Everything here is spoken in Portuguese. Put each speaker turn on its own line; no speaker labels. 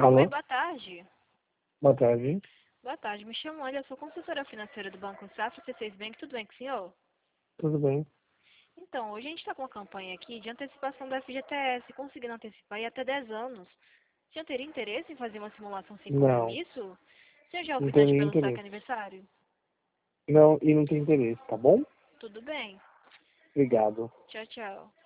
Oi,
Alô?
boa tarde.
Boa tarde.
Boa tarde, me chamo Olha, eu sou consultora financeira do Banco Safra C6 Bank, tudo bem com o senhor?
Tudo bem?
Então, hoje a gente está com uma campanha aqui de antecipação da FGTS, conseguindo antecipar em até 10 anos. O senhor teria interesse em fazer uma simulação sem
Não,
compromisso? O senhor já
não
ouviu dar
tenho
de
nenhum
pelo saque
interesse.
aniversário?
Não, e não tenho interesse, tá bom?
Tudo bem.
Obrigado.
Tchau, tchau.